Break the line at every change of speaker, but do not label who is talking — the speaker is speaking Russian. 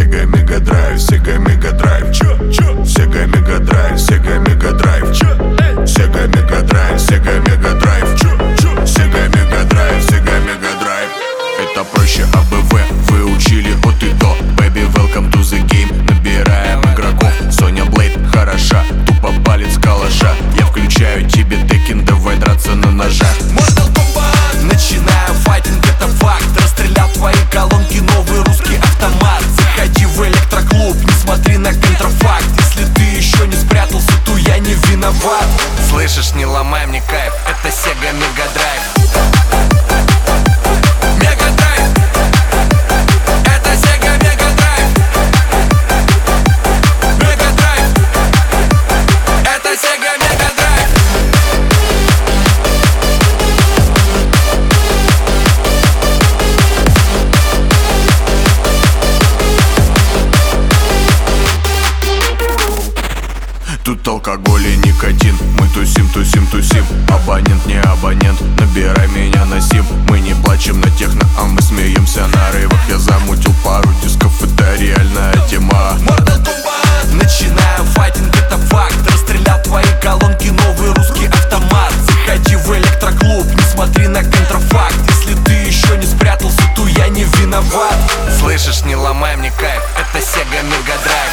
Sega Mega Drive, Sega Mega Drive, Sega Mega Drive, Sega Mega Drive, Sega Mega Drive, Sega Mega Drive, Sega Mega Drive, Sega Mega Drive. Это проще АБВ, вы учили от и до. Baby, welcome to the game. Набираем игроков, Соня Блейд хороша, тупо палец калаша. Я включаю тебе Tekken, давай драться на ножах.
Mortal Kombat, начинаем файтинг, это факт. Расстрелял твои колонки, новый русский автомат. Заходи в электроклуб, не смотри на контрафакт. Если ты еще не спрятался, то я не виноват. Слышишь, не ломай мне кайф, это Sega Mega Drive. Mega Drive, это Sega Mega Drive. Mega Drive, это Sega Mega Drive.
Тут алкоголь и никотин, мы тусим, тусим, тусим. Абонент, не абонент, набирай меня на сим. Мы не плачем на техно, а мы смеемся на рейвах. Я замутил пару дисков, это реальная тема.
Mortal Kombat, начинаем файтинг, это факт. Расстрелял твои колонки, новый русский автомат. Заходи в электроклуб, не смотри на контрафакт. Если ты еще не спрятался, то я не виноват. Слышишь, не ломай мне кайф, это Sega Mega Drive.